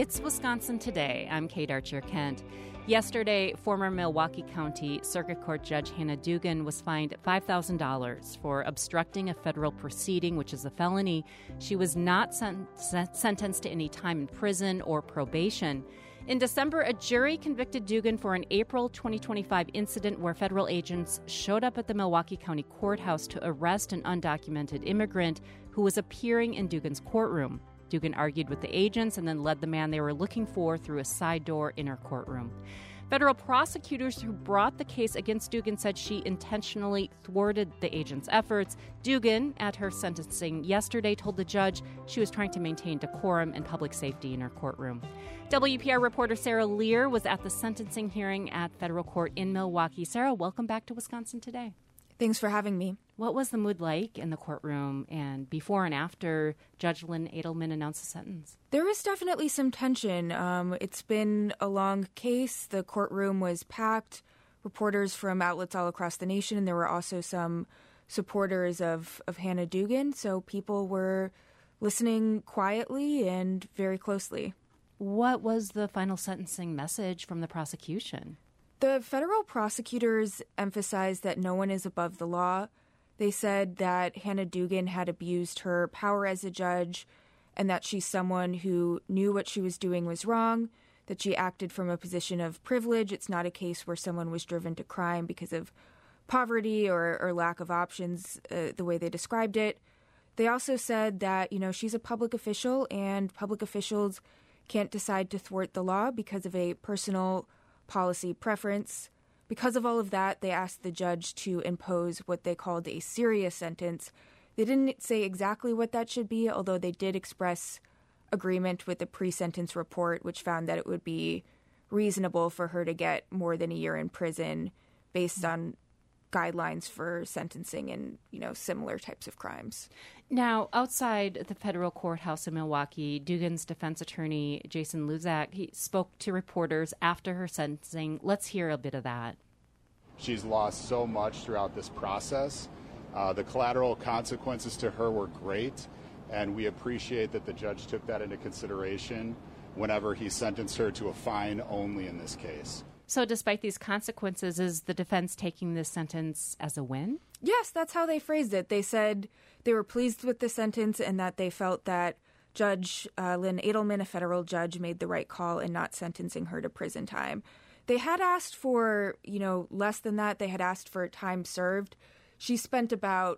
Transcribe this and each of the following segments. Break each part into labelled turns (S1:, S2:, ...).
S1: It's Wisconsin Today. I'm Kate Archer-Kent. Yesterday, former Milwaukee County Circuit Court Judge Hannah Dugan was fined $5,000 for obstructing a federal proceeding, which is a felony. She was not sentenced to any time in prison or probation. In December, a jury convicted Dugan for an April 2025 incident where federal agents showed up at the Milwaukee County Courthouse to arrest an undocumented immigrant who was appearing in Dugan's courtroom. Dugan argued with the agents and then led the man they were looking for through a side door in her courtroom. Federal prosecutors who brought the case against Dugan said she intentionally thwarted the agents' efforts. Dugan, at her sentencing yesterday, told the judge she was trying to maintain decorum and public safety in her courtroom. WPR reporter Sarah Lear was at the sentencing hearing at federal court in Milwaukee. Sarah, welcome back to Wisconsin Today.
S2: Thanks for having me.
S1: What was the mood like in the courtroom and before and after Judge Lynn Edelman announced the sentence?
S2: There was definitely some tension. It's been a long case. The courtroom was packed, reporters from outlets all across the nation, and there were also some supporters of Hannah Dugan, so people were listening quietly and very closely.
S1: What was the final sentencing message from the prosecution?
S2: The federal prosecutors emphasized that no one is above the law. They said that Hannah Dugan had abused her power as a judge and that she's someone who knew what she was doing was wrong, that she acted from a position of privilege. It's not a case where someone was driven to crime because of poverty or lack of options, the way they described it. They also said that, she's a public official and public officials can't decide to thwart the law because of a personal policy preference. Because of all of that, they asked the judge to impose what they called a serious sentence. They didn't say exactly what that should be, although they did express agreement with the pre-sentence report, which found that it would be reasonable for her to get more than a year in prison based on guidelines for sentencing and, similar types of crimes.
S1: Now, outside the federal courthouse in Milwaukee, Dugan's defense attorney, Jason Luzak, he spoke to reporters after her sentencing. Let's hear a bit of that.
S3: She's lost so much throughout this process. The collateral consequences to her were great, and we appreciate that the judge took that into consideration whenever he sentenced her to a fine only in this case.
S1: So despite these consequences, is the defense taking this sentence as a win?
S2: Yes, that's how they phrased it. They said they were pleased with the sentence and that they felt that Judge Lynn Edelman, a federal judge, made the right call in not sentencing her to prison time. They had asked for, less than that. They had asked for time served. She spent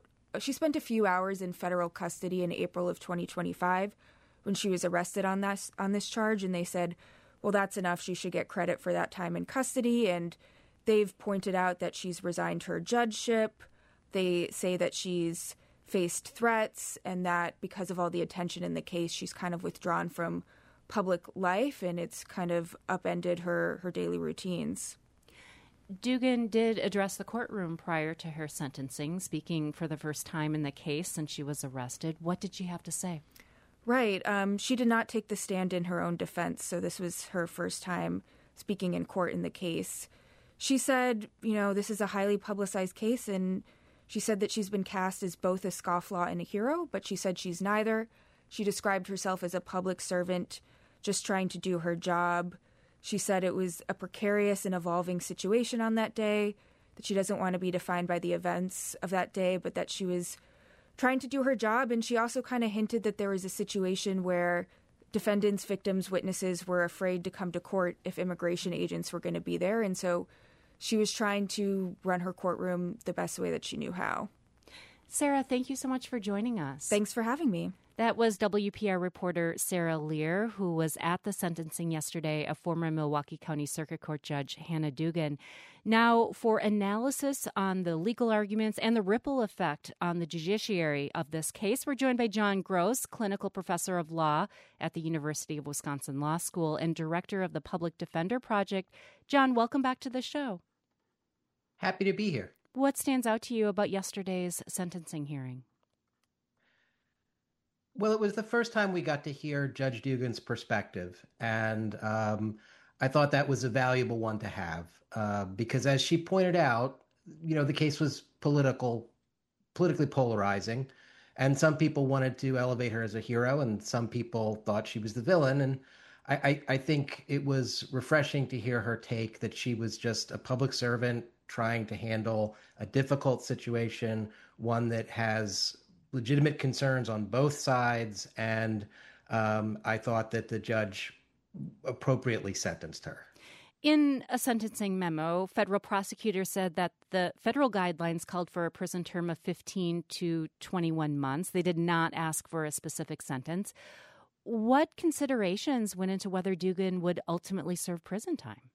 S2: a few hours in federal custody in April of 2025 when she was arrested on this charge, and they said, well, that's enough. She should get credit for that time in custody. And they've pointed out that she's resigned her judgeship. They say that she's faced threats and that because of all the attention in the case, she's kind of withdrawn from public life and it's kind of upended her daily routines.
S1: Dugan did address the courtroom prior to her sentencing, speaking for the first time in the case since she was arrested. What did she have to say?
S2: Right. She did not take the stand in her own defense, so this was her first time speaking in court in the case. She said, this is a highly publicized case, and she said that she's been cast as both a scofflaw and a hero, but she said she's neither. She described herself as a public servant just trying to do her job. She said it was a precarious and evolving situation on that day, that she doesn't want to be defined by the events of that day, but that she was trying to do her job. And she also kind of hinted that there was a situation where defendants, victims, witnesses were afraid to come to court if immigration agents were going to be there. And so she was trying to run her courtroom the best way that she knew how.
S1: Sarah, thank you so much for joining us.
S2: Thanks for having me.
S1: That was WPR reporter Sarah Lear, who was at the sentencing yesterday of former Milwaukee County Circuit Court Judge Hannah Dugan. Now, for analysis on the legal arguments and the ripple effect on the judiciary of this case, we're joined by John Gross, clinical professor of law at the University of Wisconsin Law School and director of the Public Defender Project. John, welcome back to the show.
S4: Happy to be here.
S1: What stands out to you about yesterday's sentencing hearing?
S4: Well, it was the first time we got to hear Judge Dugan's perspective, and I thought that was a valuable one to have because, as she pointed out, the case was politically polarizing, and some people wanted to elevate her as a hero, and some people thought she was the villain. And I think it was refreshing to hear her take that she was just a public servant trying to handle a difficult situation, one that has legitimate concerns on both sides. And I thought that the judge appropriately sentenced her.
S1: In a sentencing memo, federal prosecutors said that the federal guidelines called for a prison term of 15 to 21 months. They did not ask for a specific sentence. What considerations went into whether Dugan would ultimately serve prison time?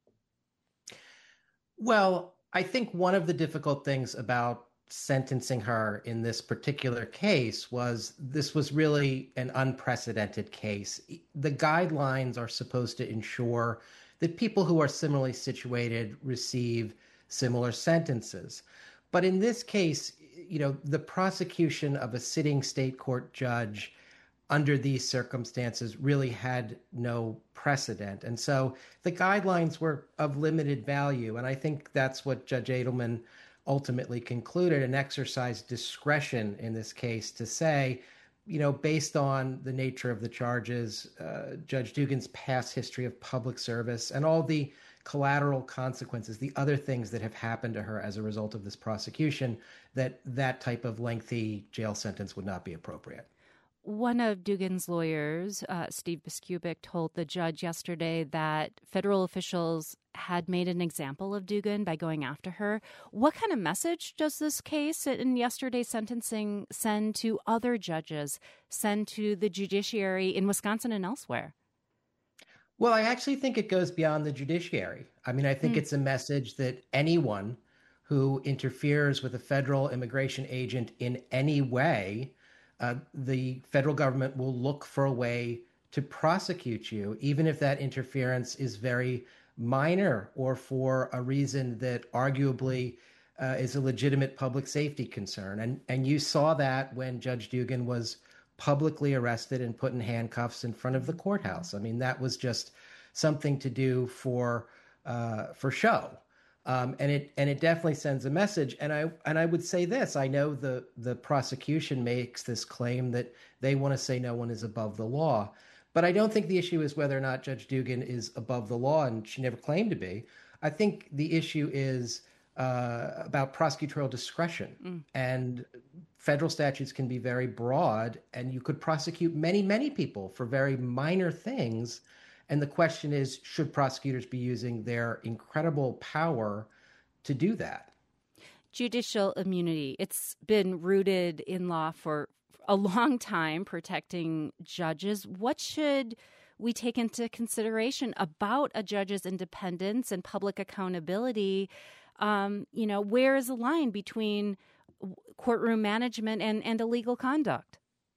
S4: Well, I think one of the difficult things about sentencing her in this particular case was this was really an unprecedented case. The guidelines are supposed to ensure that people who are similarly situated receive similar sentences. But in this case, the prosecution of a sitting state court judge under these circumstances really had no precedent. And so the guidelines were of limited value. And I think that's what Judge Edelman ultimately concluded, and exercised discretion in this case to say, based on the nature of the charges, Judge Dugan's past history of public service, and all the collateral consequences, the other things that have happened to her as a result of this prosecution, that type of lengthy jail sentence would not be appropriate.
S1: One of Dugan's lawyers, Steve Biskupic, told the judge yesterday that federal officials had made an example of Dugan by going after her. What kind of message does this case and yesterday's sentencing send to other judges, send to the judiciary in Wisconsin and elsewhere?
S4: Well, I actually think it goes beyond the judiciary. I mean, I think it's a message that anyone who interferes with a federal immigration agent in any way, the federal government will look for a way to prosecute you, even if that interference is very minor or for a reason that arguably is a legitimate public safety concern. And you saw that when Judge Dugan was publicly arrested and put in handcuffs in front of the courthouse. I mean, that was just something to do for show. And it definitely sends a message. And I would say this: I know the prosecution makes this claim that they want to say no one is above the law, but I don't think the issue is whether or not Judge Dugan is above the law, and she never claimed to be. I think the issue is about prosecutorial discretion, and federal statutes can be very broad, and you could prosecute many, many people for very minor things. And the question is, should prosecutors be using their incredible power to do that?
S1: Judicial immunity. It's been rooted in law for a long time, protecting judges. What should we take into consideration about a judge's independence and public accountability? Where is the line between courtroom management and illegal conduct?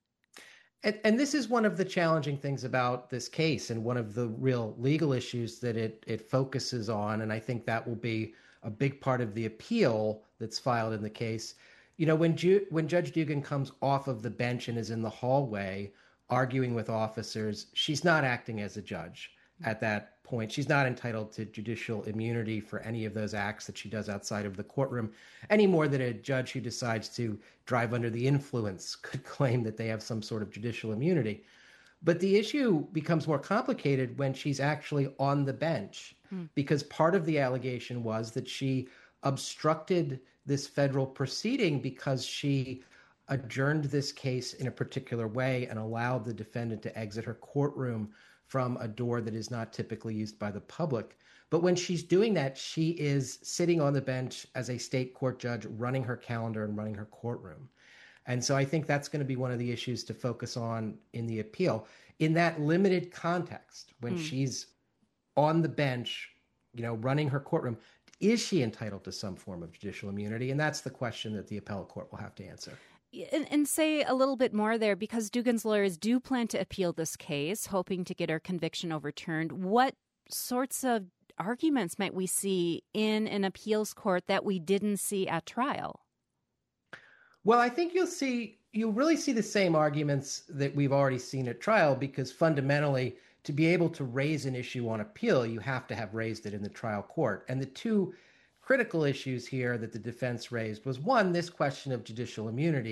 S4: And this is one of the challenging things about this case, and one of the real legal issues that it focuses on. And I think that will be a big part of the appeal that's filed in the case. When Judge Dugan comes off of the bench and is in the hallway arguing with officers, she's not acting as a judge at that point. She's not entitled to judicial immunity for any of those acts that she does outside of the courtroom, any more than a judge who decides to drive under the influence could claim that they have some sort of judicial immunity. But the issue becomes more complicated when she's actually on the bench, because part of the allegation was that she obstructed this federal proceeding because she adjourned this case in a particular way and allowed the defendant to exit her courtroom from a door that is not typically used by the public. But when she's doing that, she is sitting on the bench as a state court judge, running her calendar and running her courtroom. And so I think that's going to be one of the issues to focus on in the appeal. In that limited context, when she's on the bench, running her courtroom, is she entitled to some form of judicial immunity? And that's the question that the appellate court will have to answer.
S1: And say a little bit more there, because Dugan's lawyers do plan to appeal this case, hoping to get her conviction overturned. What sorts of arguments might we see in an appeals court that we didn't see at trial?
S4: Well, I think you'll really see the same arguments that we've already seen at trial, because fundamentally, to be able to raise an issue on appeal, you have to have raised it in the trial court. And the two critical issues here that the defense raised was, one, this question of judicial immunity,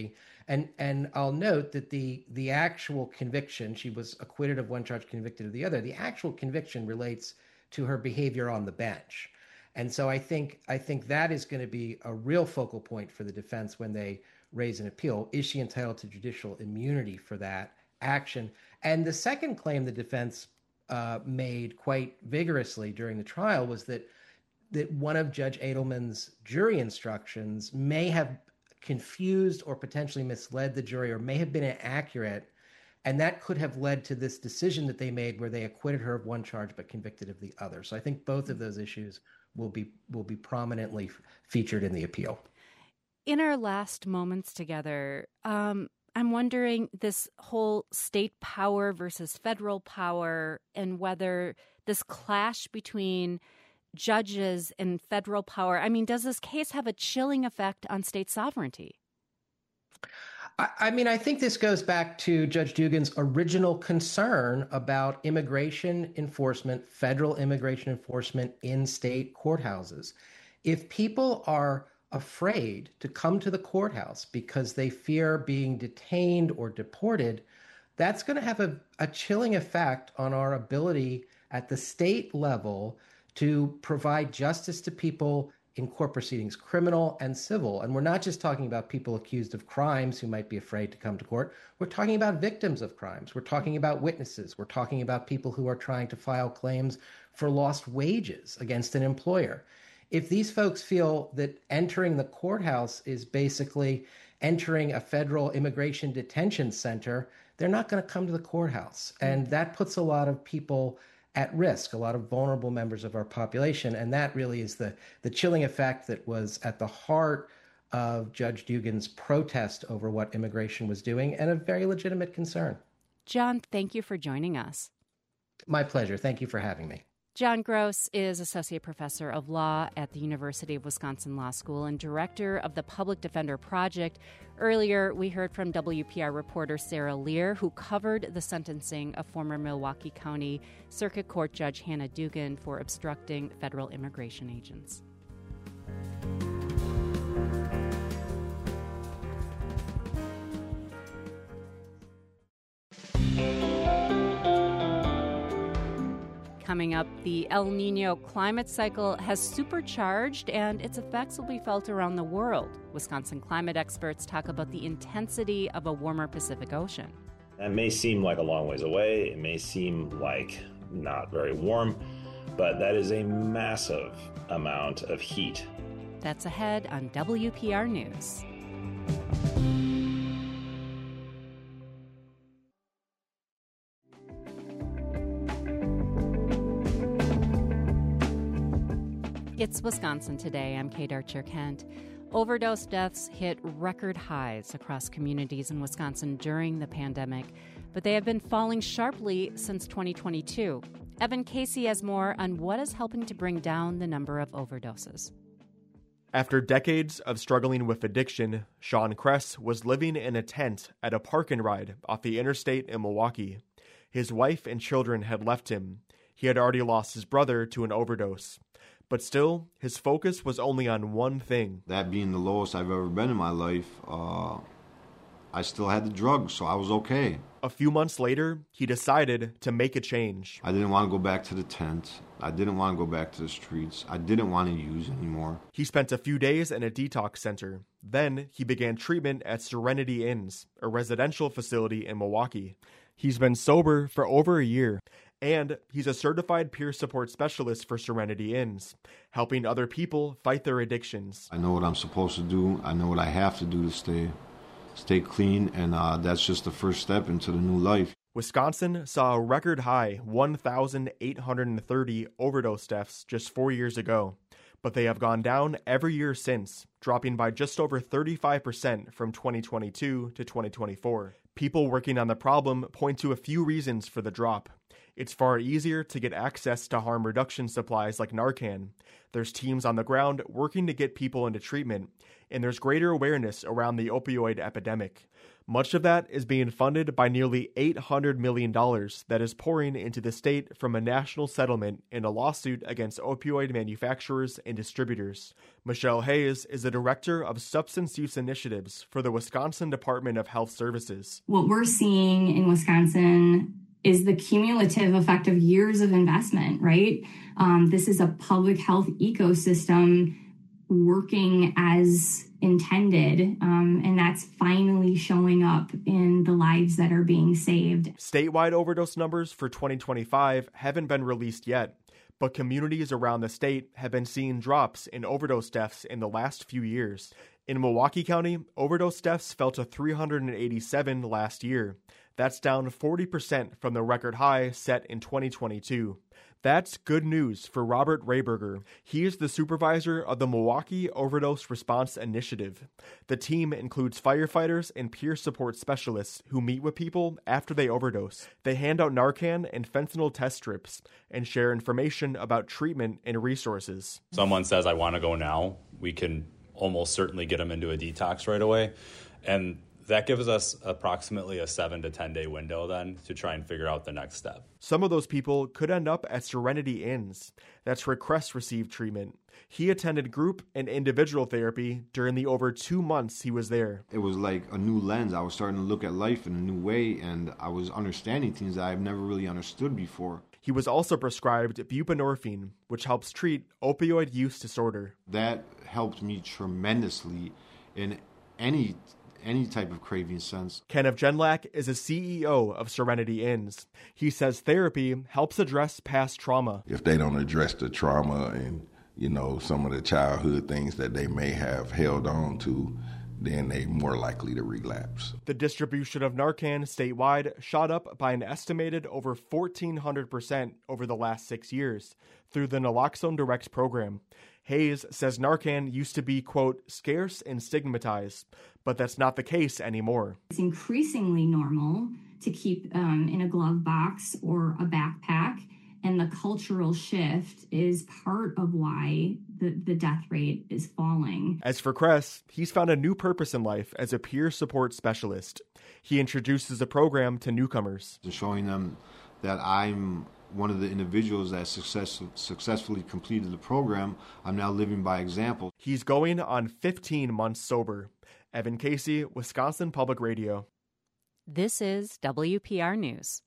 S4: And I'll note that the actual conviction, she was acquitted of one charge, convicted of the other. The actual conviction relates to her behavior on the bench. And so I think that is going to be a real focal point for the defense when they raise an appeal. Is she entitled to judicial immunity for that action? And the second claim the defense made quite vigorously during the trial was that one of Judge Edelman's jury instructions may have confused or potentially misled the jury, or may have been inaccurate, and that could have led to this decision that they made where they acquitted her of one charge but convicted of the other. So I think both of those issues will be prominently featured in the appeal.
S1: In our last moments together, I'm wondering this whole state power versus federal power, and whether this clash between judges and federal power, I mean, does this case have a chilling effect on state sovereignty?
S4: I mean, I think this goes back to Judge Dugan's original concern about immigration enforcement, federal immigration enforcement in state courthouses. If people are afraid to come to the courthouse because they fear being detained or deported, that's going to have a chilling effect on our ability at the state level to provide justice to people in court proceedings, criminal and civil. And we're not just talking about people accused of crimes who might be afraid to come to court. We're talking about victims of crimes. We're talking about witnesses. We're talking about people who are trying to file claims for lost wages against an employer. If these folks feel that entering the courthouse is basically entering a federal immigration detention center, they're not going to come to the courthouse. And that puts a lot of people at risk, a lot of vulnerable members of our population. And that really is the chilling effect that was at the heart of Judge Dugan's protest over what immigration was doing, and a very legitimate concern.
S1: John, thank you for joining us.
S4: My pleasure. Thank you for having me.
S1: John Gross is Associate Professor of Law at the University of Wisconsin Law School and Director of the Public Defender Project. Earlier, we heard from WPR reporter Sarah Lear, who covered the sentencing of former Milwaukee County Circuit Court Judge Hannah Dugan for obstructing federal immigration agents. Coming up, the El Nino climate cycle has supercharged, and its effects will be felt around the world. Wisconsin climate experts talk about the intensity of a warmer Pacific Ocean.
S5: That may seem like a long ways away. It may seem like not very warm, but that is a massive amount of heat.
S1: That's ahead on WPR News. It's Wisconsin Today. I'm Kate Archer-Kent. Overdose deaths hit record highs across communities in Wisconsin during the pandemic, but they have been falling sharply since 2022. Evan Casey has more on what is helping to bring down the number of overdoses.
S6: After decades of struggling with addiction, Sean Kress was living in a tent at a park and ride off the interstate in Milwaukee. His wife and children had left him. He had already lost his brother to an overdose. But still, his focus was only on one thing.
S7: That being the lowest I've ever been in my life, I still had the drugs, so I was okay.
S6: A few months later, he decided to make a change.
S7: I didn't want to go back to the tent. I didn't want to go back to the streets. I didn't want to use anymore.
S6: He spent a few days in a detox center. Then he began treatment at Serenity Inns, a residential facility in Milwaukee. He's been sober for over a year. And he's a certified peer support specialist for Serenity Inns, helping other people fight their addictions.
S7: I know what I'm supposed to do. I know what I have to do to stay clean, and that's just the first step into the new life.
S6: Wisconsin saw a record high 1,830 overdose deaths just 4 years ago, but they have gone down every year since, dropping by just over 35% from 2022 to 2024. People working on the problem point to a few reasons for the drop. It's far easier to get access to harm reduction supplies like Narcan. There's teams on the ground working to get people into treatment, and there's greater awareness around the opioid epidemic. Much of that is being funded by nearly $800 million that is pouring into the state from a national settlement in a lawsuit against opioid manufacturers and distributors. Michelle Hayes is the director of substance use initiatives for the Wisconsin Department of Health Services.
S8: What we're seeing in Wisconsin is the cumulative effect of years of investment, right? This is a public health ecosystem working as intended, and that's finally showing up in the lives that are being saved.
S6: Statewide overdose numbers for 2025 haven't been released yet, but communities around the state have been seeing drops in overdose deaths in the last few years. In Milwaukee County, overdose deaths fell to 387 last year. That's down 40% from the record high set in 2022. That's good news for Robert Rayberger. He is the supervisor of the Milwaukee Overdose Response Initiative. The team includes firefighters and peer support specialists who meet with people after they overdose. They hand out Narcan and fentanyl test strips and share information about treatment and resources.
S9: Someone says, I want to go now, we can almost certainly get them into a detox right away. And that gives us approximately a 7 to 10 day window then to try and figure out the next step.
S6: Some of those people could end up at Serenity Inns. That's where Cress received treatment. He attended group and individual therapy during the over 2 months he was there.
S7: It was like a new lens. I was starting to look at life in a new way, and I was understanding things that I've never really understood before.
S6: He was also prescribed buprenorphine, which helps treat opioid use disorder.
S7: That helped me tremendously in any type of craving sense.
S6: Kenneth Genlack is a CEO of Serenity Inns. He says therapy helps address past trauma.
S10: If they don't address the trauma and, some of the childhood things that they may have held on to, then they're more likely to relapse.
S6: The distribution of Narcan statewide shot up by an estimated over 1,400% over the last 6 years through the Naloxone Direct program. Hayes says Narcan used to be, quote, scarce and stigmatized, but that's not the case anymore.
S8: It's increasingly normal to keep in a glove box or a backpack, and the cultural shift is part of why the death rate is falling.
S6: As for Cress, he's found a new purpose in life as a peer support specialist. He introduces the program to newcomers.
S7: Showing them that I'm one of the individuals that successfully completed the program. I'm now living by example.
S6: He's going on 15 months sober. Evan Casey, Wisconsin Public Radio.
S1: This is WPR News.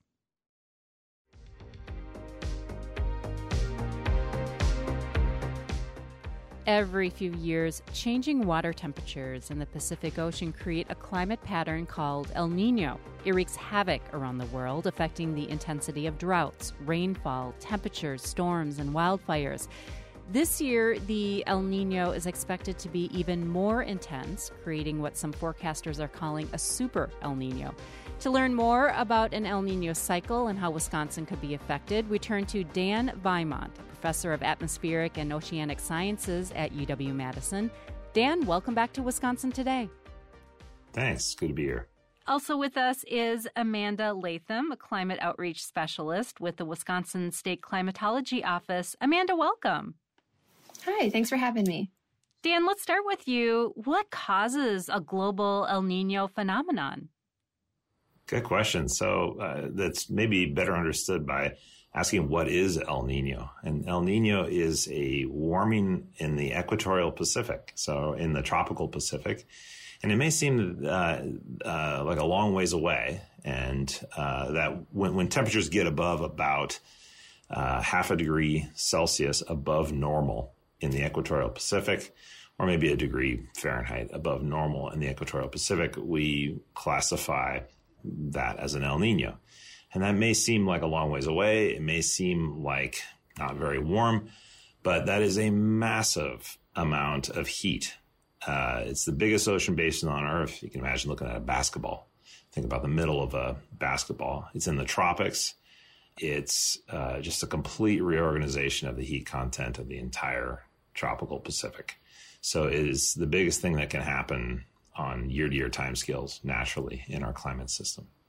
S1: Every few years, changing water temperatures in the Pacific Ocean create a climate pattern called El Niño. It wreaks havoc around the world, affecting the intensity of droughts, rainfall, temperatures, storms, and wildfires. This year, the El Niño is expected to be even more intense, creating what some forecasters are calling a super El Niño. To learn more about an El Niño cycle and how Wisconsin could be affected, we turn to Dan Weimont, professor of atmospheric and oceanic sciences at UW-Madison. Dan, welcome back to Wisconsin Today.
S5: Thanks. Good to be here.
S1: Also with us is Amanda Latham, a climate outreach specialist with the Wisconsin State Climatology Office. Amanda, welcome.
S11: Hi, thanks for having me.
S1: Dan, let's start with you. What causes a global El Niño phenomenon?
S5: Good question. So that's maybe better understood by asking what is El Niño. And El Niño is a warming in the equatorial Pacific, so in the tropical Pacific. And it may seem like a long ways away, and that when temperatures get above about half a degree Celsius above normal in the equatorial Pacific, or maybe a degree Fahrenheit above normal in the equatorial Pacific, we classify that as an El Niño. And that may seem like a long ways away. It may seem like not very warm, but that is a massive amount of heat. It's the biggest ocean basin on Earth. You can imagine looking at a basketball. Think about the middle of a basketball. It's in the tropics. It's just a complete reorganization of the heat content of the entire tropical Pacific. So it is the biggest thing that can happen on year-to-year timescales naturally in our climate system.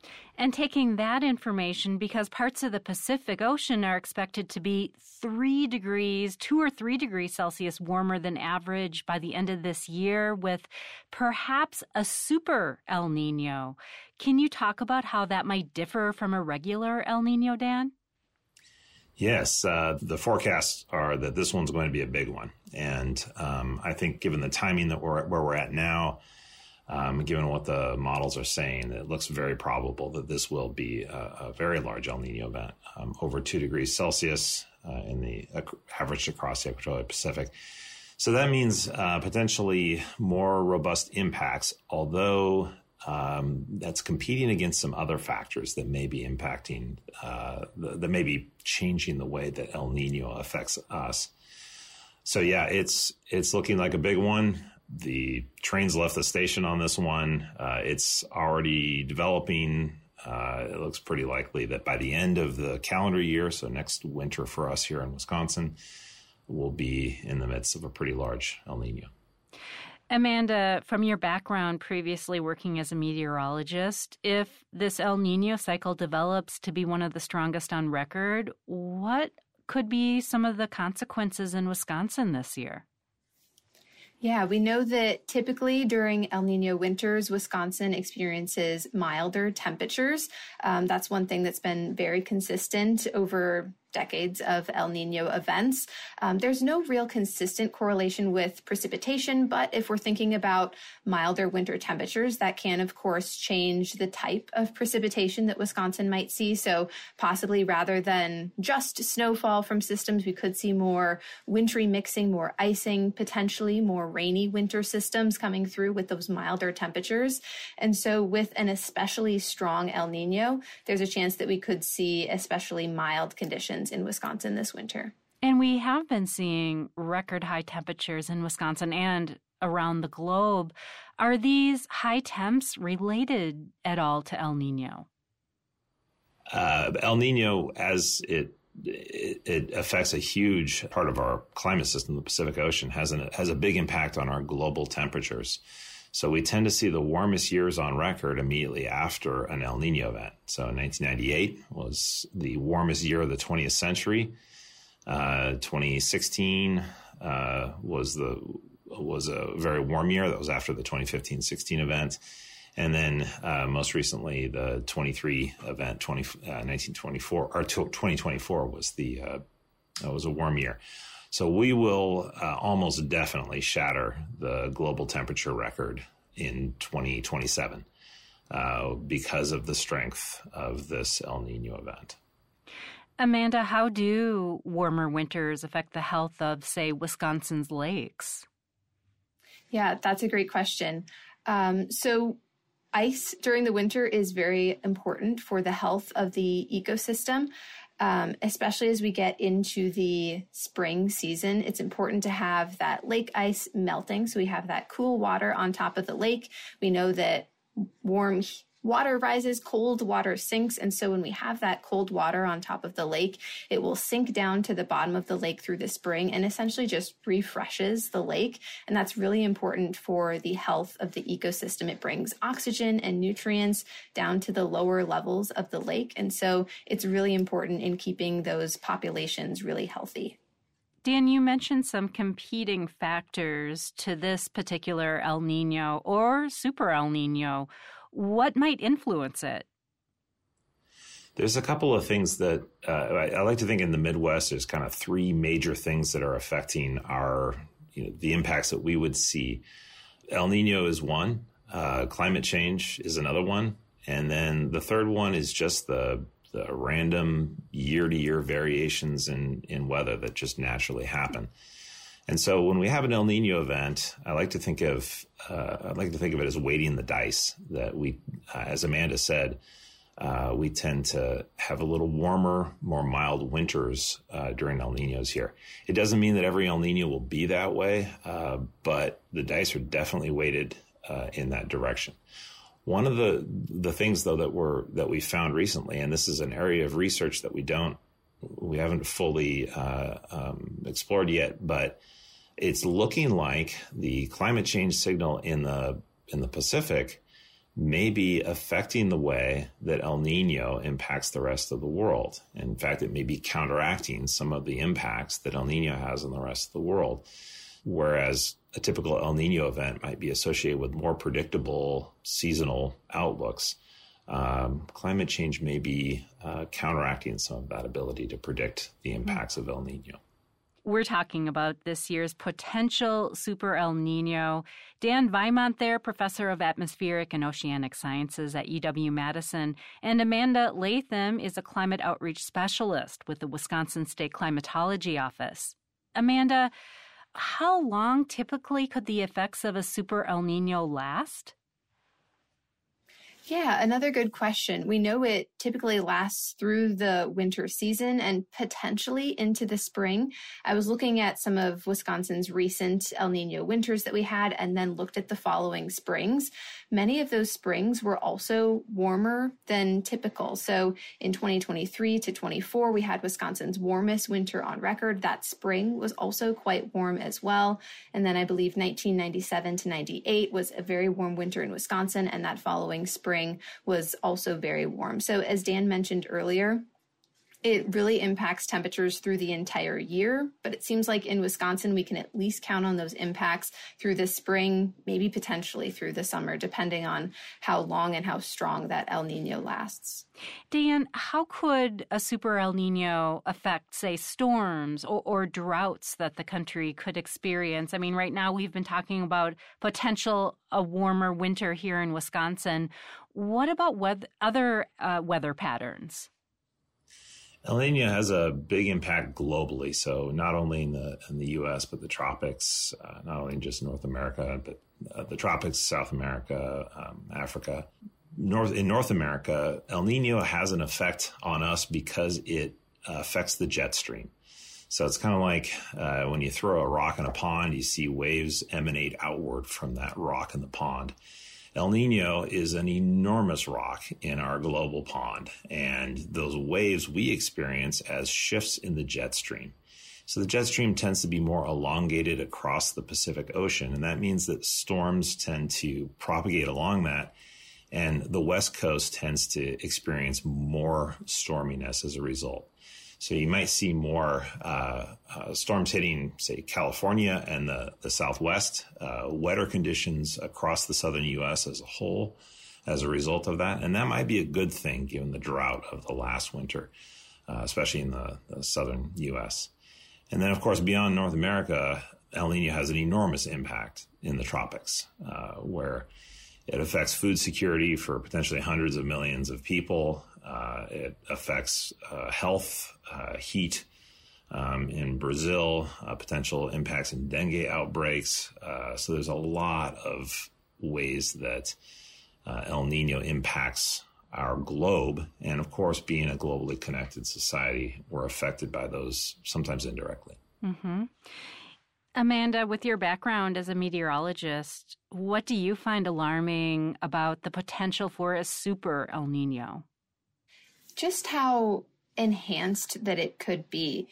S1: And taking that information, because parts of the Pacific Ocean are expected to be 2 or 3 degrees Celsius warmer than average by the end of this year, with perhaps a super El Nino. Can you talk about how that might differ from a regular El Nino, Dan?
S5: Yes, the forecasts are that this one's going to be a big one. And I think given the timing that where we're at now, given what the models are saying, it looks very probable that this will be a very large El Nino event, over 2 degrees Celsius in the average across the equatorial Pacific. So that means potentially more robust impacts, although that's competing against some other factors that may be impacting, that may be changing the way that El Nino affects us. So yeah, it's looking like a big one. The trains left the station on this one. It's already developing. It looks pretty likely that by the end of the calendar year, so next winter for us here in Wisconsin, we'll be in the midst of a pretty large El Nino.
S1: Amanda, from your background previously working as a meteorologist, if this El Nino cycle develops to be one of the strongest on record, what could be some of the consequences in Wisconsin this year?
S11: Yeah, we know that typically during El Nino winters, Wisconsin experiences milder temperatures. That's one thing that's been very consistent over decades of El Nino events. There's no real consistent correlation with precipitation, but if we're thinking about milder winter temperatures, that can, of course, change the type of precipitation that Wisconsin might see. So possibly rather than just snowfall from systems, we could see more wintry mixing, more icing, potentially more rainy winter systems coming through with those milder temperatures. And so with an especially strong El Nino, there's a chance that we could see especially mild conditions in Wisconsin this winter.
S1: And we have been seeing record high temperatures in Wisconsin and around the globe. Are these high temps related at all to El Nino?
S5: El Nino, as it affects a huge part of our climate system, the Pacific Ocean, has a big impact on our global temperatures. So we tend to see the warmest years on record immediately after an El Nino event. So 1998 was the warmest year of the 20th century. 2016 was a very warm year. That was after the 2015-16 event. And then most recently, the 23 event, 2024 was was a warm year. So we will almost definitely shatter the global temperature record in 2027 because of the strength of this El Nino event.
S1: Amanda, how do warmer winters affect the health of, say, Wisconsin's lakes?
S11: Yeah, that's a great question. So ice during the winter is very important for the health of the ecosystem. Especially as we get into the spring season, it's important to have that lake ice melting. So we have that cool water on top of the lake. We know that warm water rises, cold water sinks. And so when we have that cold water on top of the lake, it will sink down to the bottom of the lake through the spring and essentially just refreshes the lake. And that's really important for the health of the ecosystem. It brings oxygen and nutrients down to the lower levels of the lake. And so it's really important in keeping those populations really healthy.
S1: Dan, you mentioned some competing factors to this particular El Nino or super El Nino. What might influence it?
S5: There's a couple of things that I like to think in the Midwest. There's kind of 3 major things that are affecting the impacts that we would see. El Nino is one. Climate change is another one. And then the third one is just the random year-to-year variations in weather that just naturally happen. And so when we have an El Nino event, I like to think of it as weighting the dice. That we, as Amanda said, we tend to have a little warmer, more mild winters during El Ninos here. It doesn't mean that every El Nino will be that way, but the dice are definitely weighted in that direction. One of the things though that we found recently, and this is an area of research that we haven't fully explored yet, but it's looking like the climate change signal in the Pacific may be affecting the way that El Nino impacts the rest of the world. In fact, it may be counteracting some of the impacts that El Nino has on the rest of the world. Whereas a typical El Nino event might be associated with more predictable seasonal outlooks, climate change may be counteracting some of that ability to predict the impacts of El Nino.
S1: We're talking about this year's potential super El Nino. Dan Weimont there, professor of atmospheric and oceanic sciences at UW-Madison, and Amanda Latham is a climate outreach specialist with the Wisconsin State Climatology Office. Amanda, how long typically could the effects of a super El Nino last?
S11: Yeah, another good question. We know it typically lasts through the winter season and potentially into the spring. I was looking at some of Wisconsin's recent El Nino winters that we had and then looked at the following springs. Many of those springs were also warmer than typical. So in 2023 to 24, we had Wisconsin's warmest winter on record. That spring was also quite warm as well. And then I believe 1997 to 98 was a very warm winter in Wisconsin, and that following spring was also very warm. So as Dan mentioned earlier, it really impacts temperatures through the entire year, but it seems like in Wisconsin, we can at least count on those impacts through the spring, maybe potentially through the summer, depending on how long and how strong that El Nino lasts.
S1: Dan, how could a super El Nino affect, say, storms or droughts that the country could experience? I mean, right now we've been talking about a warmer winter here in Wisconsin. What about other weather patterns?
S5: El Nino has a big impact globally, so not only in the U.S., but the tropics, not only just North America, but the tropics, South America, Africa. In North America, El Nino has an effect on us because it affects the jet stream. So it's kind of like when you throw a rock in a pond, you see waves emanate outward from that rock in the pond. El Nino is an enormous rock in our global pond, and those waves we experience as shifts in the jet stream. So the jet stream tends to be more elongated across the Pacific Ocean, and that means that storms tend to propagate along that, and the West Coast tends to experience more storminess as a result. So you might see more storms hitting, say, California and the Southwest, wetter conditions across the southern U.S. as a whole as a result of that. And that might be a good thing given the drought of the last winter, especially in the southern U.S. And then, of course, beyond North America, El Nino has an enormous impact in the tropics, where it affects food security for potentially hundreds of millions of people. It affects health, heat in Brazil, potential impacts in dengue outbreaks. So there's a lot of ways that El Nino impacts our globe. And of course, being a globally connected society, we're affected by those sometimes indirectly.
S1: Mm-hmm. Amanda, with your background as a meteorologist, what do you find alarming about the potential for a super El Nino?
S11: Just how enhanced that it could be.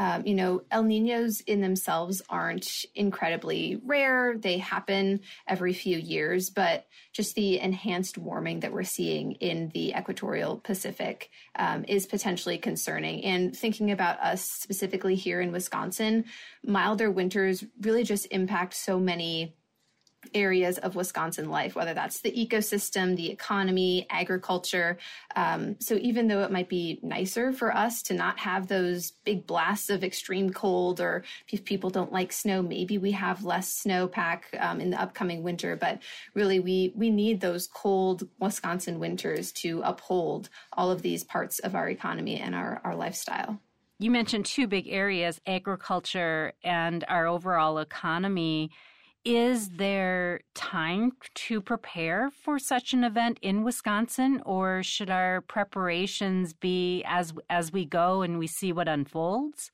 S11: El Ninos in themselves aren't incredibly rare. They happen every few years, but just the enhanced warming that we're seeing in the equatorial Pacific is potentially concerning. And thinking about us specifically here in Wisconsin, milder winters really just impact so many areas of Wisconsin life, whether that's the ecosystem, the economy, agriculture. So even though it might be nicer for us to not have those big blasts of extreme cold, or if people don't like snow, maybe we have less snowpack in the upcoming winter. But really, we need those cold Wisconsin winters to uphold all of these parts of our economy and our lifestyle.
S1: You mentioned two big areas, agriculture and our overall economy. Is there time to prepare for such an event in Wisconsin, or should our preparations be as we go and we see what unfolds?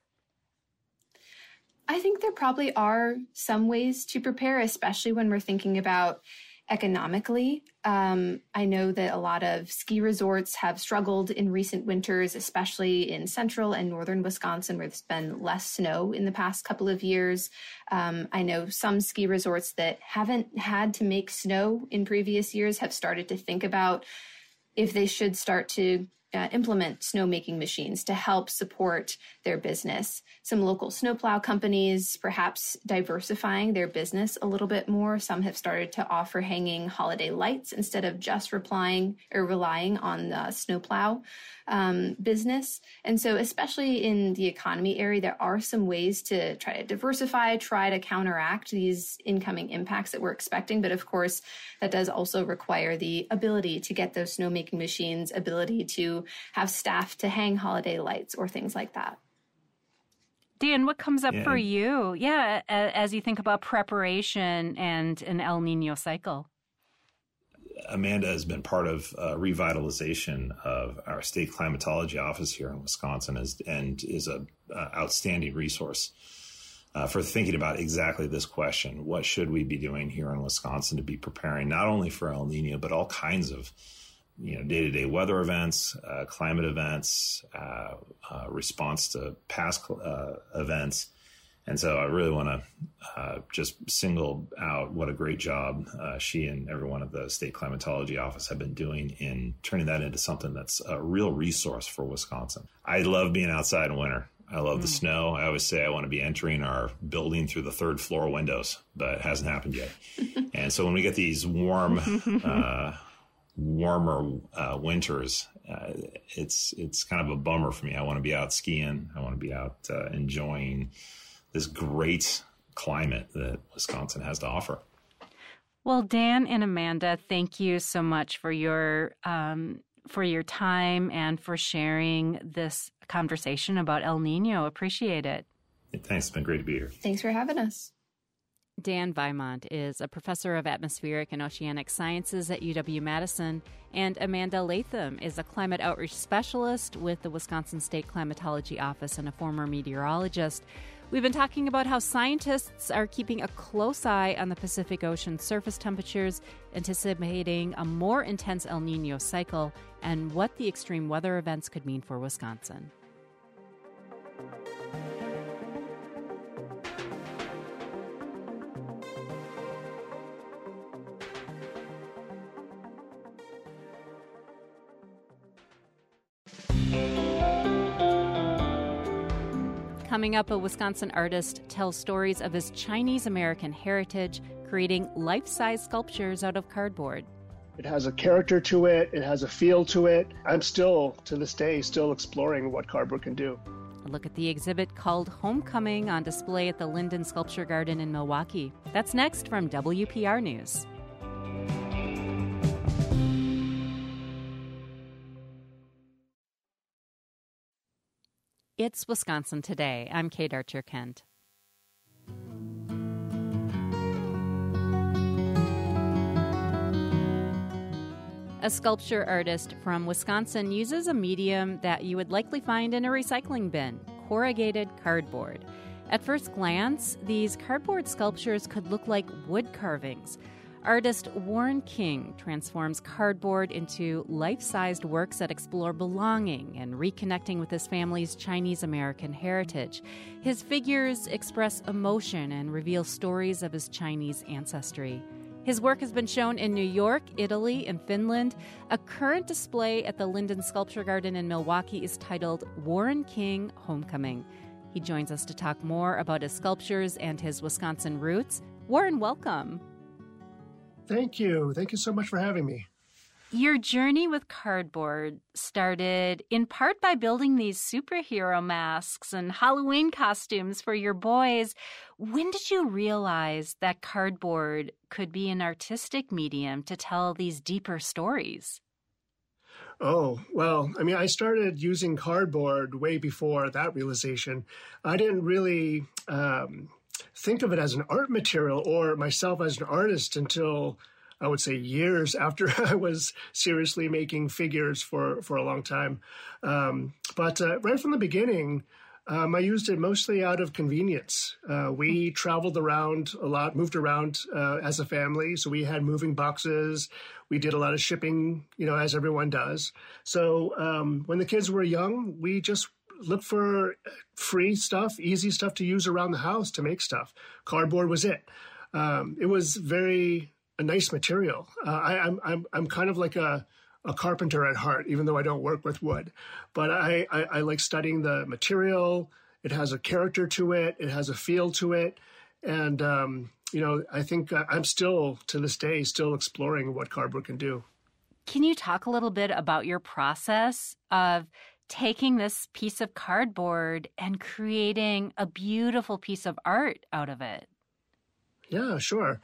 S11: I think there probably are some ways to prepare, especially when we're thinking about economically. I know that a lot of ski resorts have struggled in recent winters, especially in central and northern Wisconsin, where there's been less snow in the past couple of years. I know some ski resorts that haven't had to make snow in previous years have started to think about if they should start to implement snowmaking machines to help support their business. Some local snowplow companies perhaps diversifying their business a little bit more. Some have started to offer hanging holiday lights instead of just relying on the snowplow business. And so especially in the economy area, there are some ways to try to diversify, try to counteract these incoming impacts that we're expecting. But of course, that does also require the ability to get those snowmaking machines, ability to have staff to hang holiday lights or things like that.
S1: Dan, what comes up for you? Yeah, as you think about preparation and an El Nino cycle.
S5: Amanda has been part of revitalization of our state climatology office here in Wisconsin and is an outstanding resource for thinking about exactly this question. What should we be doing here in Wisconsin to be preparing not only for El Nino, but all kinds of day-to-day weather events, climate events, response to past events. And so I really want to just single out what a great job she and everyone at the state climatology office have been doing in turning that into something that's a real resource for Wisconsin. I love being outside in winter. I love the snow. I always say I want to be entering our building through the third floor windows, but it hasn't happened yet. And so when we get these warmer winters, it's kind of a bummer for me. I want to be out skiing. I want to be out enjoying this great climate that Wisconsin has to offer.
S1: Well, Dan and Amanda, thank you so much for your time and for sharing this conversation about El Nino. Appreciate it.
S5: Thanks. It's been great to be here.
S11: Thanks for having us.
S1: Dan Vimont is a professor of atmospheric and oceanic sciences at UW-Madison, and Amanda Latham is a climate outreach specialist with the Wisconsin State Climatology Office and a former meteorologist. We've been talking about how scientists are keeping a close eye on the Pacific Ocean surface temperatures, anticipating a more intense El Nino cycle, and what the extreme weather events could mean for Wisconsin. Coming up, a Wisconsin artist tells stories of his Chinese-American heritage, creating life-size sculptures out of cardboard.
S12: It has a character to it. It has a feel to it. I'm still, to this day, still exploring what cardboard can do.
S1: A look at the exhibit called Homecoming on display at the Linden Sculpture Garden in Milwaukee. That's next from WPR News. It's Wisconsin Today. I'm Kate Archer-Kent. A sculpture artist from Wisconsin uses a medium that you would likely find in a recycling bin, corrugated cardboard. At first glance, these cardboard sculptures could look like wood carvings. Artist Warren King transforms cardboard into life-sized works that explore belonging and reconnecting with his family's Chinese-American heritage. His figures express emotion and reveal stories of his Chinese ancestry. His work has been shown in New York, Italy, and Finland. A current display at the Linden Sculpture Garden in Milwaukee is titled Warren King Homecoming. He joins us to talk more about his sculptures and his Wisconsin roots. Warren, welcome.
S12: Thank you. Thank you so much for having me.
S1: Your journey with cardboard started in part by building these superhero masks and Halloween costumes for your boys. When did you realize that cardboard could be an artistic medium to tell these deeper stories?
S12: Oh, well, I started using cardboard way before that realization. I didn't really think of it as an art material or myself as an artist until, I would say, years after I was seriously making figures for a long time. But right from the beginning, I used it mostly out of convenience. We traveled around a lot, moved around as a family. So we had moving boxes. We did a lot of shipping, as everyone does. So when the kids were young, we just looked for free stuff, easy stuff to use around the house to make stuff. Cardboard was it. It was a nice material. I'm kind of like a carpenter at heart, even though I don't work with wood. But I like studying the material. It has a character to it. It has a feel to it. And, I think I'm still, to this day, still exploring what cardboard can do.
S1: Can you talk a little bit about your process of taking this piece of cardboard and creating a beautiful piece of art out of it?
S12: Yeah, sure.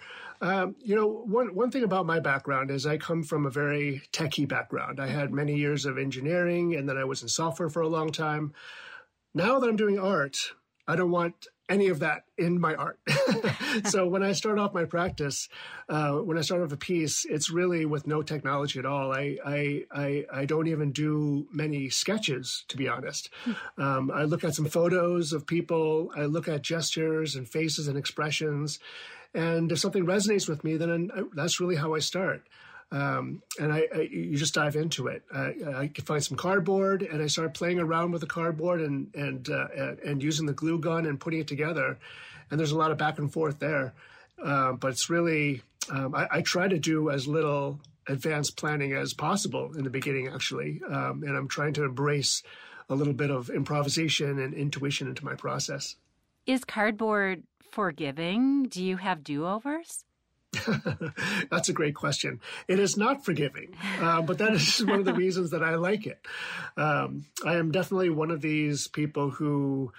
S12: One thing about my background is I come from a very techie background. I had many years of engineering, and then I was in software for a long time. Now that I'm doing art, I don't want any of that in my art. So when I start off my practice, when I start off a piece, it's really with no technology at all. I don't even do many sketches, to be honest. I look at some photos of people. I look at gestures and faces and expressions. And if something resonates with me, then that's really how I start. And you just dive into it. I can find some cardboard, and I start playing around with the cardboard and using the glue gun and putting it together. And there's a lot of back and forth there. But it's really, I try to do as little advanced planning as possible in the beginning, actually. And I'm trying to embrace a little bit of improvisation and intuition into my process.
S1: Is cardboard forgiving? Do you have do-overs?
S12: That's a great question. It is not forgiving, but that is one of the reasons that I like it. I am definitely one of these people who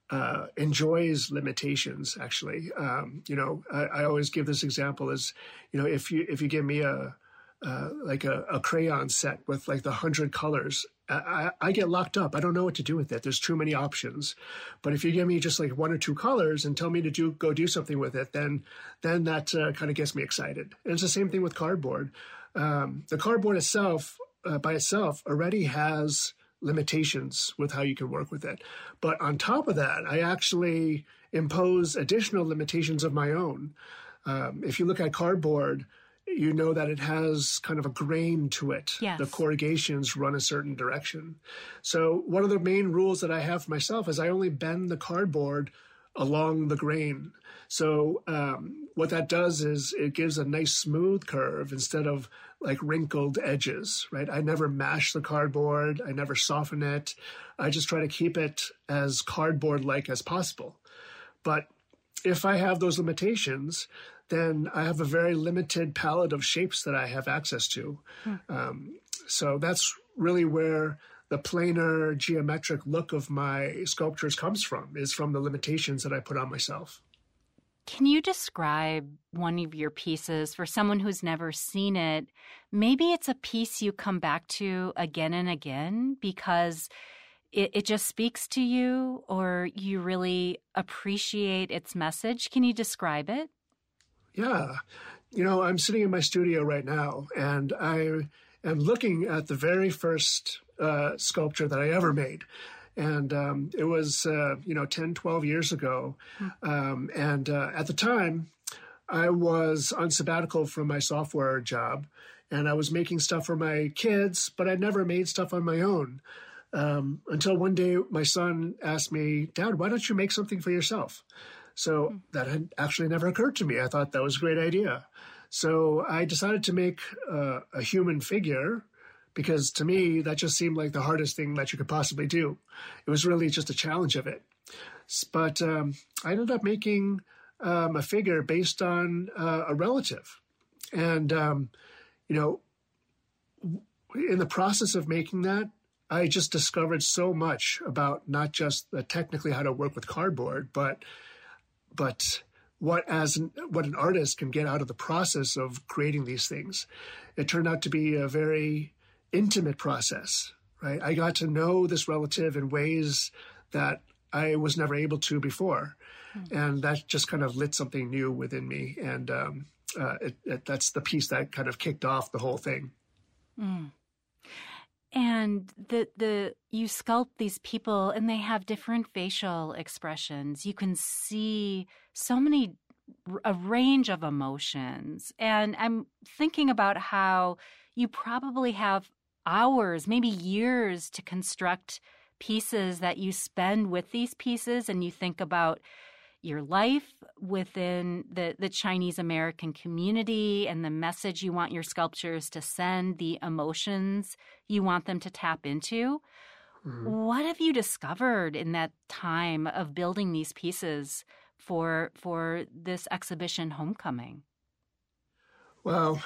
S12: enjoys limitations, actually. I always give this example as, if you give me a crayon set with like the 100 colors, I get locked up. I don't know what to do with it. There's too many options. But if you give me just like one or two colors and tell me to go do something with it, then that kind of gets me excited. And it's the same thing with cardboard. The cardboard itself, by itself, already has limitations with how you can work with it. But on top of that, I actually impose additional limitations of my own. If you look at cardboard, you know that it has kind of a grain to it.
S1: Yes.
S12: The corrugations run a certain direction. So one of the main rules that I have for myself is I only bend the cardboard along the grain. So what that does is it gives a nice smooth curve instead of like wrinkled edges, right? I never mash the cardboard. I never soften it. I just try to keep it as cardboard-like as possible. But if I have those limitations, then I have a very limited palette of shapes that I have access to. So that's really where the planar geometric look of my sculptures comes from, is from the limitations that I put on myself.
S1: Can you describe one of your pieces for someone who's never seen it? Maybe it's a piece you come back to again and again because it just speaks to you, or you really appreciate its message. Can you describe it?
S12: Yeah. I'm sitting in my studio right now, and I am looking at the very first sculpture that I ever made. And it was, 10, 12 years ago. And at the time, I was on sabbatical from my software job, and I was making stuff for my kids, but I never made stuff on my own. Until one day, my son asked me, "Dad, why don't you make something for yourself?" So that had actually never occurred to me. I thought that was a great idea. So I decided to make a human figure, because to me, that just seemed like the hardest thing that you could possibly do. It was really just a challenge of it. But I ended up making a figure based on a relative. And, in the process of making that, I just discovered so much about not just technically how to work with cardboard, but what an artist can get out of the process of creating these things. It turned out to be a very intimate process, right? I got to know this relative in ways that I was never able to before. And that just kind of lit something new within me. And that's the piece that kind of kicked off the whole thing.
S1: And you sculpt these people and they have different facial expressions. You can see a range of emotions. And I'm thinking about how you probably have hours, maybe years to construct pieces that you spend with these pieces, and you think about your life within the Chinese American community and the message you want your sculptures to send, the emotions you want them to tap into. Mm-hmm. What have you discovered in that time of building these pieces for this exhibition, Homecoming?
S12: Well,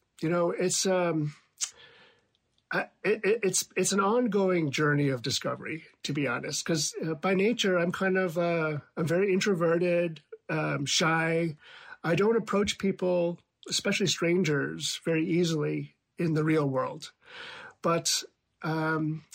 S12: it's an ongoing journey of discovery, to be honest, because by nature, I'm very introverted, shy. I don't approach people, especially strangers, very easily in the real world. But when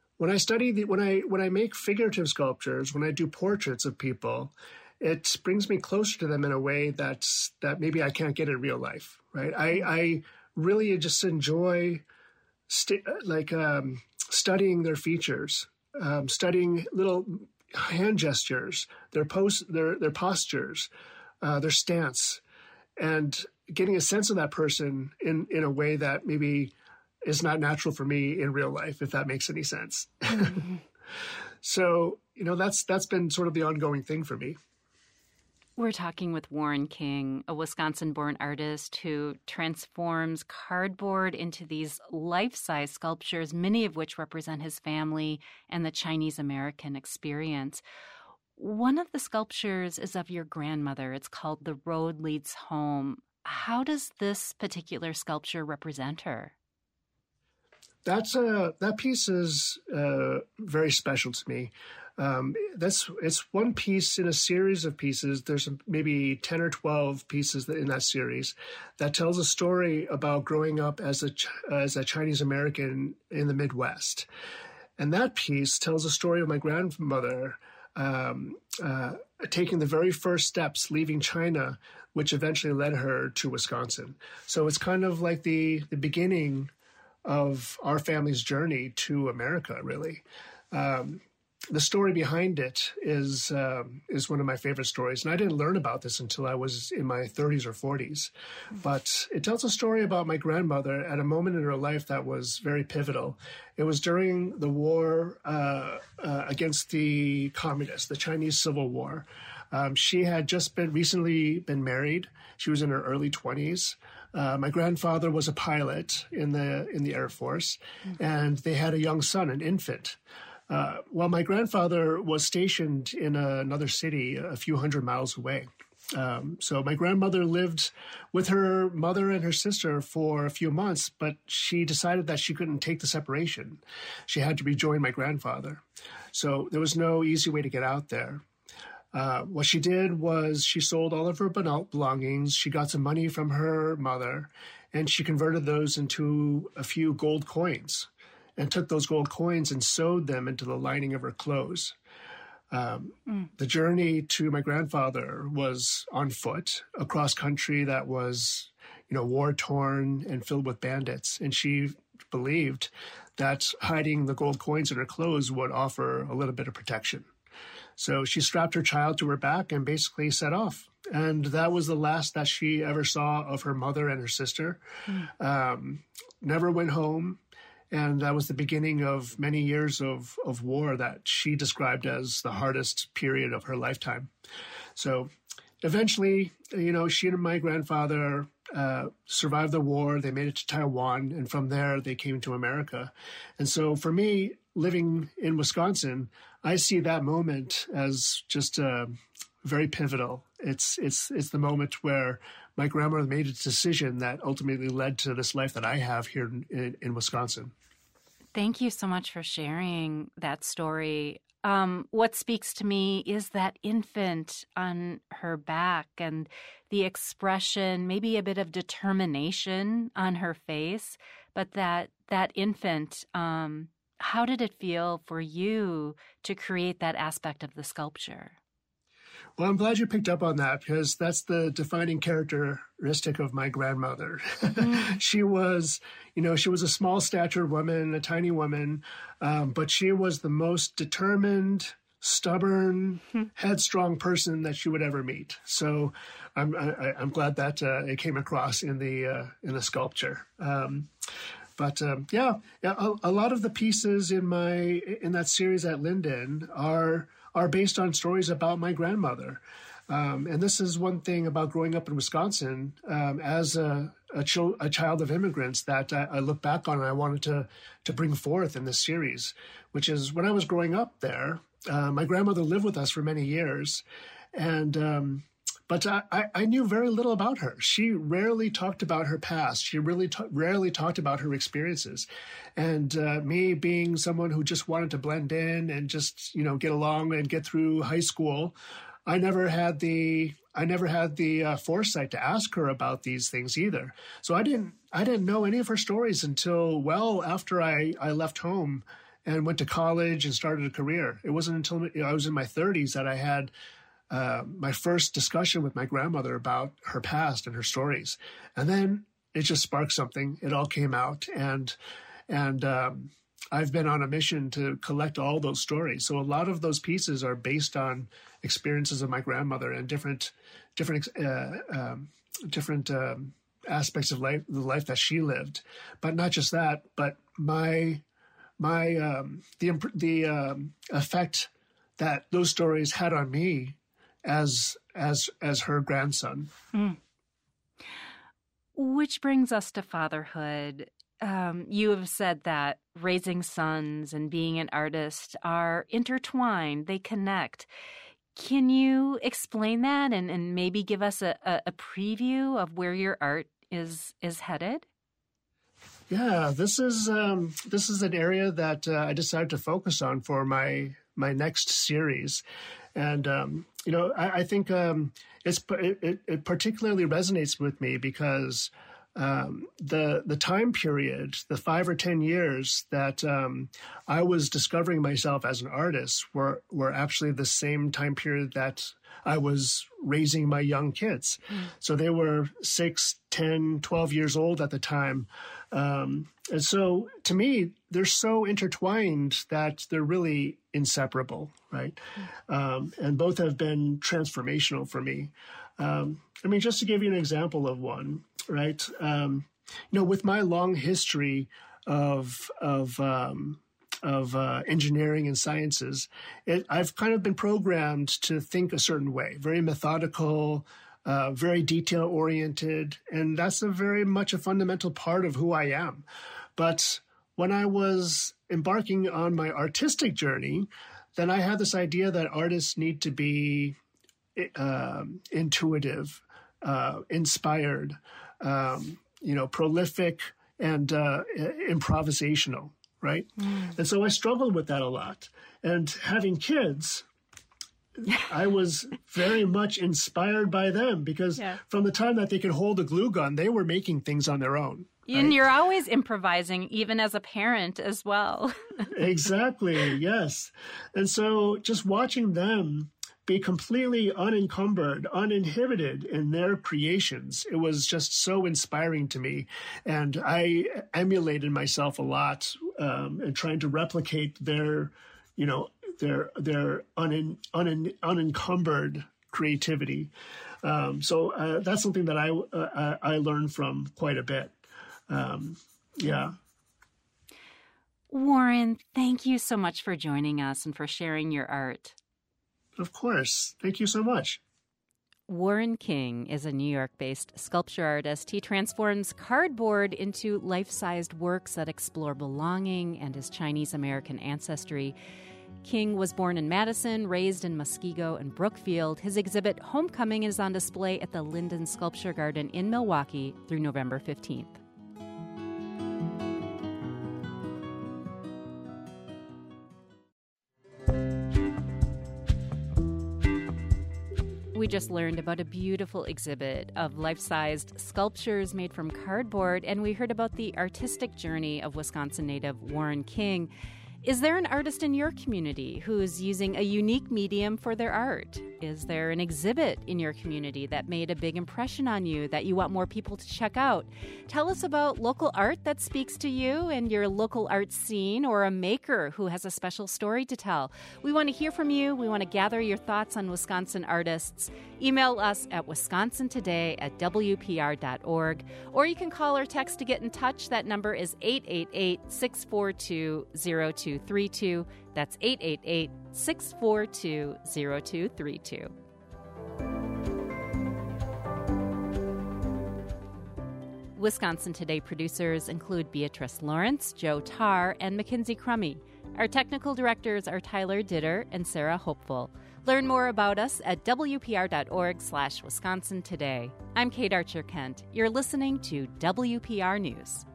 S12: I make figurative sculptures, when I do portraits of people, it brings me closer to them in a way that maybe I can't get in real life, right? I really just enjoy studying their features, studying little hand gestures, their postures, their stance, and getting a sense of that person in a way that maybe is not natural for me in real life, if that makes any sense. Mm-hmm. So, that's been sort of the ongoing thing for me.
S1: We're talking with Warren King, a Wisconsin-born artist who transforms cardboard into these life-size sculptures, many of which represent his family and the Chinese-American experience. One of the sculptures is of your grandmother. It's called The Road Leads Home. How does this particular sculpture represent her?
S12: That piece is very special to me. It's one piece in a series of pieces. There's maybe 10 or 12 pieces in that series that tells a story about growing up as a Chinese American in the Midwest. And that piece tells a story of my grandmother taking the very first steps, leaving China, which eventually led her to Wisconsin. So it's kind of like the beginning of our family's journey to America, really. The story behind it is one of my favorite stories. And I didn't learn about this until I was in my 30s or 40s. But it tells a story about my grandmother at a moment in her life that was very pivotal. It was during the war against the communists, the Chinese Civil War. She had just recently been married. She was in her early 20s. My grandfather was a pilot in the Air Force, and they had a young son, an infant. Well, my grandfather was stationed in another city a few hundred miles away. So my grandmother lived with her mother and her sister for a few months, but she decided that she couldn't take the separation. She had to rejoin my grandfather. So there was no easy way to get out there. What she did was she sold all of her belongings. She got some money from her mother, and she converted those into a few gold coins and took those gold coins and sewed them into the lining of her clothes. The journey to my grandfather was on foot across country that was, war-torn and filled with bandits. And she believed that hiding the gold coins in her clothes would offer a little bit of protection. So she strapped her child to her back and basically set off. And that was the last that she ever saw of her mother and her sister. Never went home. And that was the beginning of many years of war that she described as the hardest period of her lifetime. So eventually, she and my grandfather survived the war. They made it to Taiwan. And from there, they came to America. And so for me, living in Wisconsin, I see that moment as just very pivotal. It's the moment where my grandmother made a decision that ultimately led to this life that I have here in Wisconsin.
S1: Thank you so much for sharing that story. What speaks to me is that infant on her back and the expression, maybe a bit of determination on her face, but that infant, how did it feel for you to create that aspect of the sculpture?
S12: Well, I'm glad you picked up on that, because that's the defining characteristic of my grandmother. She was, she was a small statured woman, a tiny woman, but she was the most determined, stubborn, headstrong person that you would ever meet. So I'm glad that it came across in the sculpture. But a lot of the pieces in that series at Linden are based on stories about my grandmother. And this is one thing about growing up in Wisconsin as a child of immigrants that I look back on and I wanted to bring forth in this series, which is when I was growing up there, my grandmother lived with us for many years. And but I knew very little about her. She rarely talked about her past. She really rarely talked about her experiences. And me being someone who just wanted to blend in and just, get along and get through high school, I never had the foresight to ask her about these things either. So I didn't know any of her stories until well after I left home and went to college and started a career. It wasn't until I was in my 30s that I had my first discussion with my grandmother about her past and her stories. And then it just sparked something. It all came out. And I've been on a mission to collect all those stories. So a lot of those pieces are based on experiences of my grandmother and different aspects of life, the life that she lived. But not just that, but the effect that those stories had on me as her grandson.
S1: Which brings us to fatherhood. You have said that raising sons and being an artist are intertwined. They connect. Can you explain that and maybe give us a preview of where your art is headed?
S12: Yeah, this is an area that I decided to focus on for my next series. And, I think it particularly resonates with me because the time period, the 5 or 10 years that I was discovering myself as an artist were actually the same time period that I was raising my young kids. So they were 6, 10, 12 years old at the time. And so to me, they're so intertwined that they're really inseparable, right? And both have been transformational for me. Just to give you an example of one, right? With my long history of engineering and sciences, I've kind of been programmed to think a certain way, very methodical, very detail-oriented, and that's very much a fundamental part of who I am. But when I was embarking on my artistic journey, then I had this idea that artists need to be intuitive, inspired, prolific, and improvisational, right? And so I struggled with that a lot. And having kids, I was very much inspired by them because from the time that they could hold a glue gun, they were making things on their own. Right?
S1: And you're always improvising, even as a parent as well.
S12: Exactly, yes. And so just watching them be completely unencumbered, uninhibited in their creations, it was just so inspiring to me. And I emulated myself a lot in trying to replicate their unencumbered creativity. So that's something that I learned from quite a bit.
S1: Warren, thank you so much for joining us and for sharing your art.
S12: Of course. Thank you so much.
S1: Warren King is a New York-based sculpture artist. He transforms cardboard into life-sized works that explore belonging and his Chinese-American ancestry. King was born in Madison, raised in Muskego and Brookfield. His exhibit, Homecoming, is on display at the Linden Sculpture Garden in Milwaukee through November 15th. We just learned about a beautiful exhibit of life-sized sculptures made from cardboard, and we heard about the artistic journey of Wisconsin native Warren King. Is there an artist in your community who is using a unique medium for their art? Is there an exhibit in your community that made a big impression on you that you want more people to check out? Tell us about local art that speaks to you and your local art scene, or a maker who has a special story to tell. We want to hear from you. We want to gather your thoughts on Wisconsin artists. Email us at wisconsintoday@wpr.org, or you can call or text to get in touch. That number is 888-642-0232. That's 888-642-0232. Wisconsin Today producers include Beatrice Lawrence, Joe Tarr, and Mackenzie Crummy. Our technical directors are Tyler Ditter and Sarah Hopeful. Learn more about us at wpr.org/Wisconsin Today. I'm Kate Archer Kent. You're listening to WPR News.